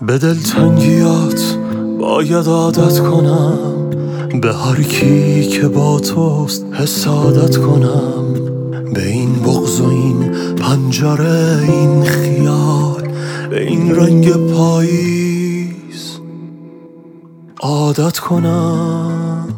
به دلتنگیات باید عادت کنم، به هر کی که با توست حسادت کنم، به این بغض و این پنجره، این خیال، به این رنگ پاییز عادت کنم.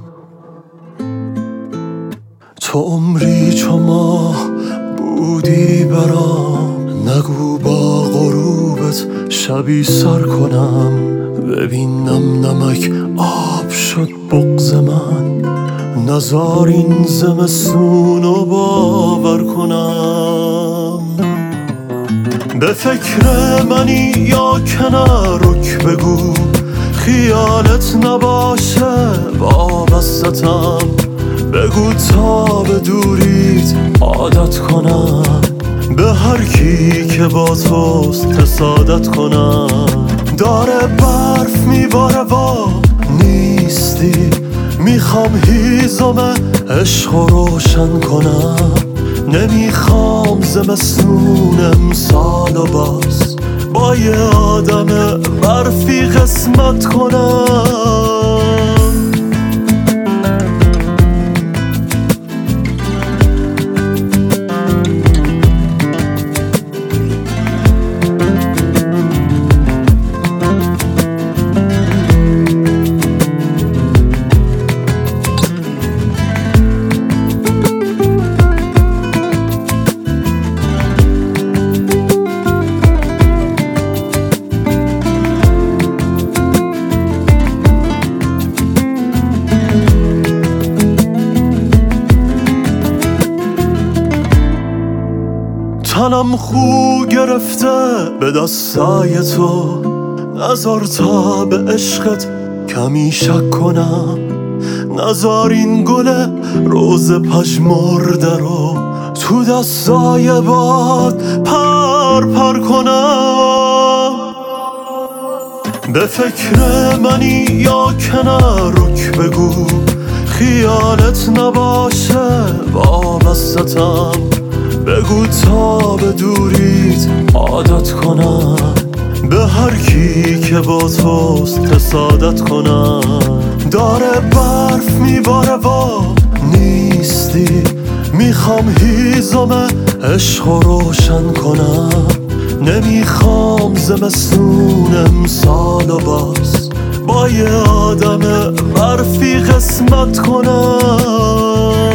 تو عمری چو ماه بودی برام، نگو با غروبت شبی سر کنم. ببینم نمک آب شد بغض من، نزار این زمستونو باور کنم. به فکر منی یا کنارک بگو، خیالت نباشه وابستم. بگو تا به دوریت عادت کنم، به هر کی که با توست حسادت کنم. داره برف میباره و نیستی، میخوام هیزم عشق رو روشن کنم. نمیخوام زمستون امسال و باز با یه آدم برفی قسمت کنم. تنم خو گرفته به دستای تو، نزار تا به عشقت کمی شک کنم. نزار این گل روز پژمرده رو تو دستای باد پر پر کنم. به فکر منی یا کنارک بگو، خیالت نباشه وابستم. بگو تا به دوریت عادت کنم، به هر کی که با توست حسادت کنم. داره برف میباره و نیستی، میخوام هیزم عشق رو روشن کنم. نمیخوام زمستون امسال و باز با یه آدم برفی قسمت کنم.